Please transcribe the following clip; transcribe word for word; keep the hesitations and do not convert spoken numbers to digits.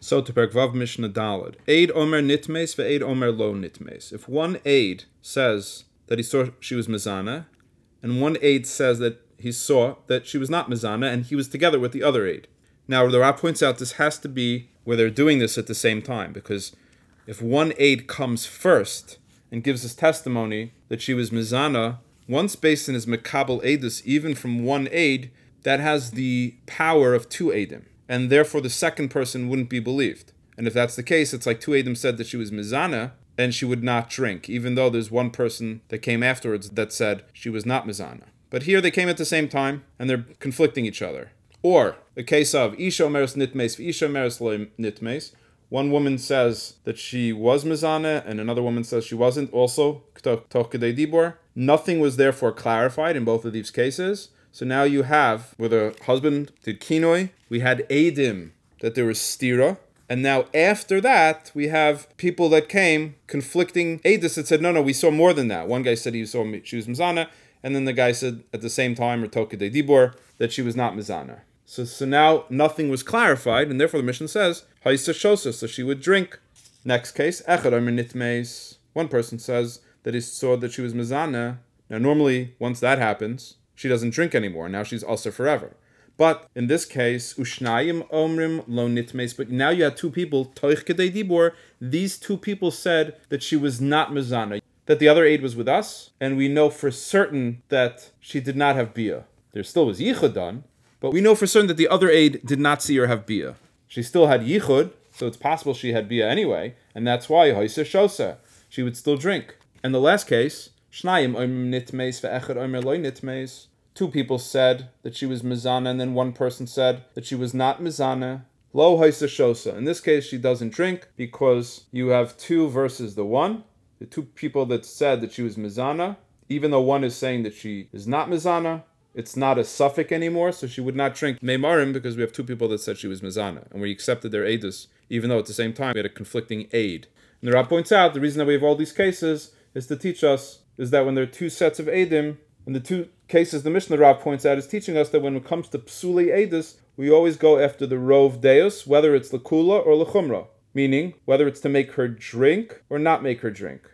So to Perek Vav Mishnah Daled. Aid Omer Nitmes ve'aid Omer Lo Nitmes. If one aid says that he saw she was Mizana, and one aid says that he saw that she was not Mizana, and he was together with the other aid. Now, the Rav points out this has to be where they're doing this at the same time, because if one aid comes first and gives his testimony that she was Mizana, once based on his Mekabel Eidus, even from one aid, that has the power of two aidim, and therefore the second person wouldn't be believed. And if that's the case, it's like two aidim said that she was Mizana, and she would not drink, even though there's one person that came afterwards that said she was not Mizana. But here they came at the same time, and they're conflicting each other. Or the case of Isha Omeres Nitmes, Isha Omeres Lo Nitmes. One woman says that she was Mizana, and another woman says she wasn't, also Toch Kedei Dibor. Nothing was therefore clarified in both of these cases. So now you have, where the husband did kinoi, we had Eidim, that there was stira, and now after that, we have people that came, conflicting Eidus that said, no, no, we saw more than that. One guy said he saw she was Mizana, and then the guy said at the same time, or Toch Kedei Dibor, that she was not Mizana. So, so now nothing was clarified, and therefore the Mishnah says, Haisa Shosa, so she would drink. Next case, Echad Omer Nitmes. One person says that he saw that she was Mizana. Now normally, once that happens, she doesn't drink anymore. Now she's also forever. But in this case, Ushnayim Omrim Lo Nitmes. But now you had two people, Toch Kedei Dibor. These two people said that she was not Mizana, that the other aid was with us, and we know for certain that she did not have Bia. There still was Yichud done, but we know for certain that the other aid did not see her have Bia. She still had Yichud, so it's possible she had Bia anyway, and that's why Haisa Shosa, she would still drink. And the last case, Shnayim Omer Nitmes ve'echad Omer Lo Nitmes. Two people said that she was Mizana, and then one person said that she was not Mizana. Lo Haisa Shosa. In this case, she doesn't drink because you have two versus the one. The two people that said that she was Mizana, even though one is saying that she is not Mizana, it's not a suffix anymore, so she would not drink Meimarim because we have two people that said she was Mizana, and we accepted their Eidus, even though at the same time we had a conflicting aid. And the Rab points out the reason that we have all these cases is to teach us is that when there are two sets of Eidim, and the two cases the Mishnah Rab points out is teaching us that when it comes to Psuli Eidus, we always go after the Rov Deus, whether it's L'Kula or L'Chumra, meaning whether it's to make her drink or not make her drink.